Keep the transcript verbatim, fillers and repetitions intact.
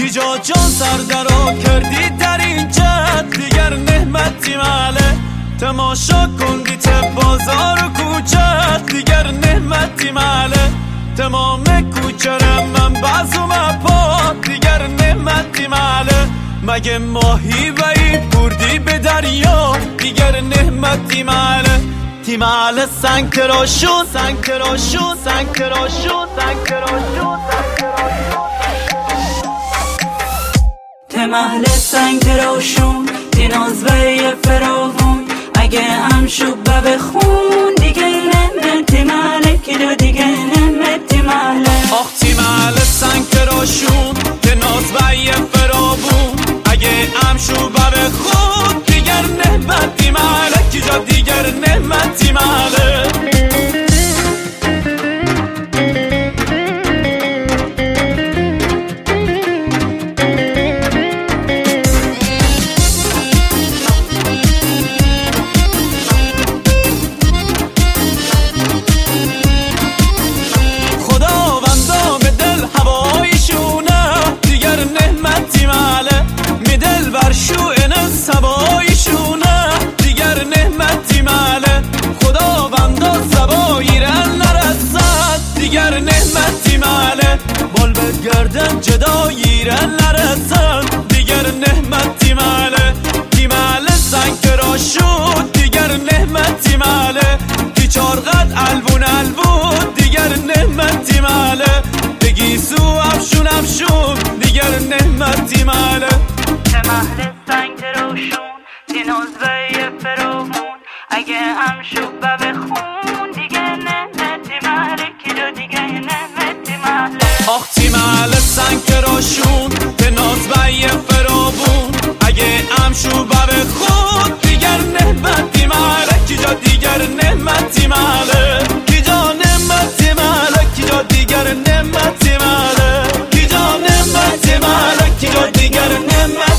جا جان سردرا کردی در این جد دیگر نعمتی ماله تماشا کندی ته بازار و کوچه دیگر نعمتی ماله تمام کوچه من بازو مپا دیگر نعمتی ماله مگه ماهی بایی بردی به دریا دیگر نعمتی ماله تیمال سنگ تراشون سنگ تراشون سنگ تراشون سنگ تراشون تمهل سنگ تراشون تیناز به فراغون اگه هم شب بخون دیگه نمتی ماله که دیگه نمتی ماله آخ تیمال سنگ تراشون تیناز به فراغون اگه هم شب بخون دیگر نمتی ماله که دیگر نعمتی ماله خداوندا به دل هوایشونه دیگر نعمتی ماله می دل برشو این سبایشونه دیگر نعمتی ماله خداوندا سباییرن نرسد دیگر نعمتی ماله بال به گردن جداییرن نرسد دیگر نعمتی ماله تیماله سنگ را شد دیگر نعمتی ماله تی چارقد البون البون دیگر نعمتی ماله بگی سو افشون افشون دیگر نعمتی ماله تمهل سنگ تراشون تیناز به فراغون اگه هم شب بخون دیگه نعمتی ماله که دیگه نعمتی ماله آخ تیمال سنگ تراشون تناز به فراغون اگه هم شب بخون دیگر نعمتی ماله که دیگر نعمتی ماله که جا نعمتی ماله که دیگر نعمتی ماله که جا نعمتی ماله که دیگر نعمتی